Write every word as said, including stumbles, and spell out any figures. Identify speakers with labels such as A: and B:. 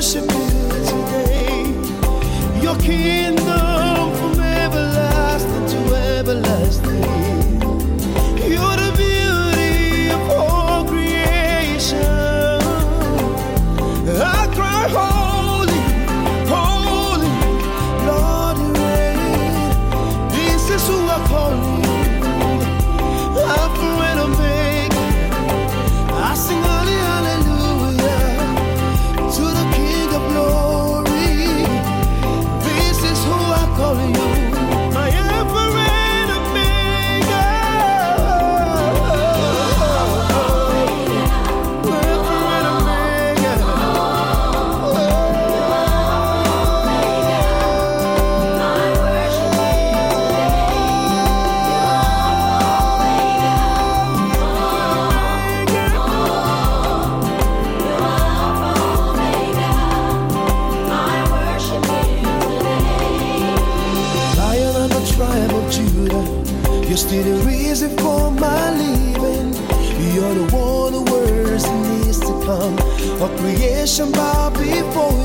A: worship you today. Your kingdom from everlasting to everlasting. You're the beauty of all creation. I cry holy, holy, Lord you reign. This is who I call you, Alpha and Omega. I sing holy hallelujah to the King of glory. This is who I call you, my Alpha and Omega. Alpha and Omega. Lion of the tribe of Judah, you're still the reason for my living. You're the one who works and needs to come. All creation bow before